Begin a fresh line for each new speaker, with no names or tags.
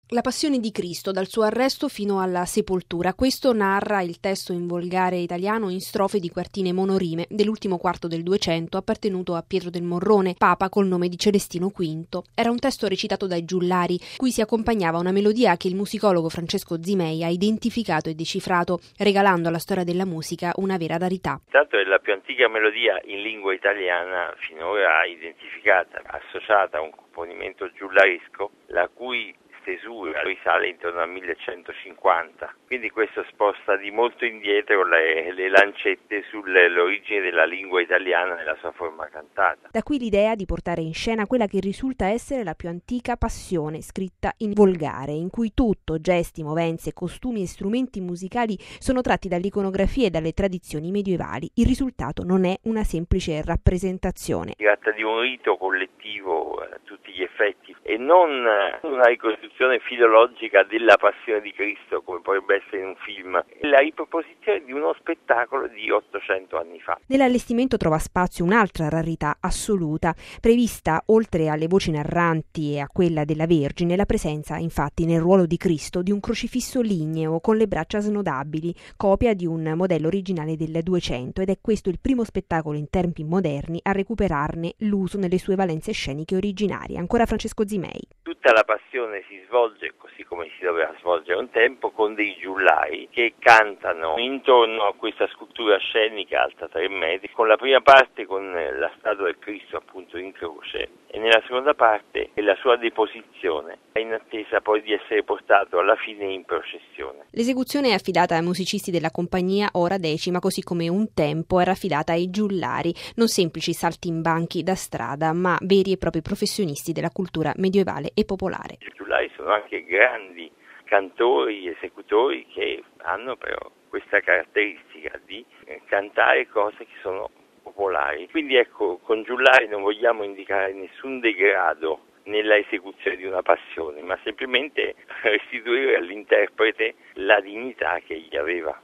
La passione di Cristo, dal suo arresto fino alla sepoltura. Questo narra il testo in volgare italiano in strofe di quartine monorime dell'ultimo quarto del 200, appartenuto a Pietro del Morrone, papa col nome di Celestino V. Era un testo recitato dai giullari, cui si accompagnava una melodia che il musicologo Francesco Zimei ha identificato e decifrato, regalando alla storia della musica una vera rarità.
Tanto è la più antica melodia in lingua italiana finora identificata, associata a un componimento giullaresco, la cui stesura risale intorno al 1150, quindi questo sposta di molto indietro le lancette sull'origine della lingua italiana nella sua forma cantata.
Da qui l'idea di portare in scena quella che risulta essere la più antica passione scritta in volgare, in cui tutto, gesti, movenze, costumi e strumenti musicali sono tratti dall'iconografia e dalle tradizioni medievali. Il risultato non è una semplice rappresentazione.
Si tratta di un rito collettivo a tutti gli effetti e non una ricostruzione filologica della passione di Cristo come potrebbe essere in un film, è la riproposizione di uno spettacolo di 800 anni fa.
Nell'allestimento trova spazio un'altra rarità assoluta, prevista oltre alle voci narranti e a quella della Vergine, la presenza infatti nel ruolo di Cristo di un crocifisso ligneo con le braccia snodabili, copia di un modello originale del 200, ed è questo il primo spettacolo in tempi moderni a recuperarne l'uso nelle sue valenze sceniche originarie. Ancora Francesco Zimei.
Tutta la passione si svolge, così come si doveva svolgere un tempo, con dei giullai che cantano intorno a questa scultura scenica alta 3 metri, con la prima parte con la statua del Cristo appunto in croce e nella seconda parte la sua deposizione, in attesa poi di essere portato alla fine in processione.
L'esecuzione è affidata ai musicisti della compagnia Ora Decima, così come un tempo era affidata ai giullari, non semplici saltimbanchi da strada, ma veri e propri professionisti della cultura medievale e popolare.
I giullari sono anche grandi cantori, esecutori che hanno però questa caratteristica di cantare cose che sono popolari. Quindi ecco, con giullari non vogliamo indicare nessun degrado nella esecuzione di una passione, ma semplicemente restituire all'interprete la dignità che egli aveva.